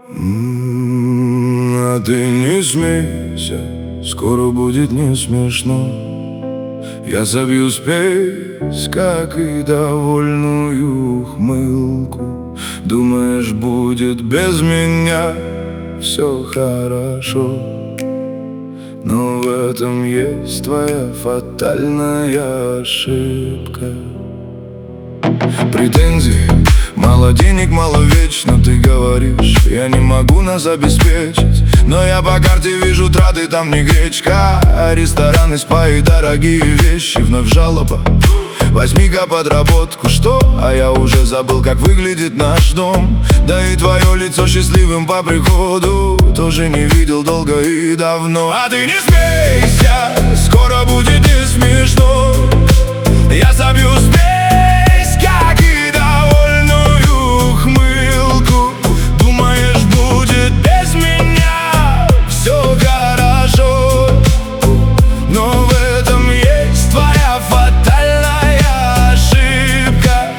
А ты не смейся, скоро будет не смешно. Я забью спесь, как и довольную ухмылку. Думаешь, будет без меня все хорошо, но в этом есть твоя фатальная ошибка. Претензии, мало денег, мало вечно. Ты говоришь, я не могу нас обеспечить, но я по карте вижу траты, там не гречка. А рестораны, спа и дорогие вещи. Вновь жалоба, возьми-ка подработку. Что? А я уже забыл, как выглядит наш дом. Да и твое лицо счастливым по приходу тоже не видел долго и давно. А ты не смейся, скоро будет не смешно. Я забью спесь, как и довольную ухмылку. Думаешь, будет без меня все хорошо, но в этом есть твоя фатальная ошибка.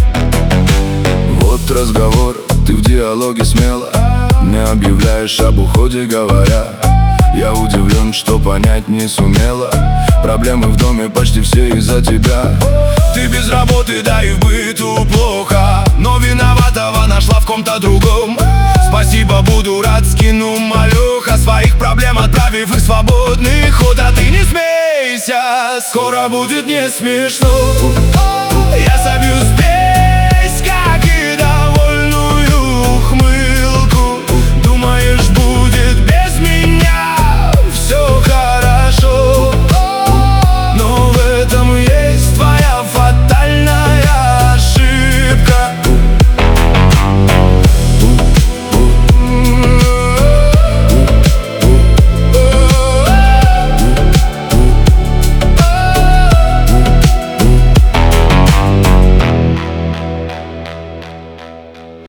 Вот разговор, ты в диалоге смело не объявляешь об уходе, говоря. Я удивлен, что понять не сумела. Проблемы в доме почти все из-за тебя. Ты без работы, да и в быту плохо, но виноватого нашла в ком-то другом. Спасибо, буду рад, скину малюх, о своих проблем отправив их в свободный ход. А ты не смейся, скоро будет не смешно. Я забью спесь,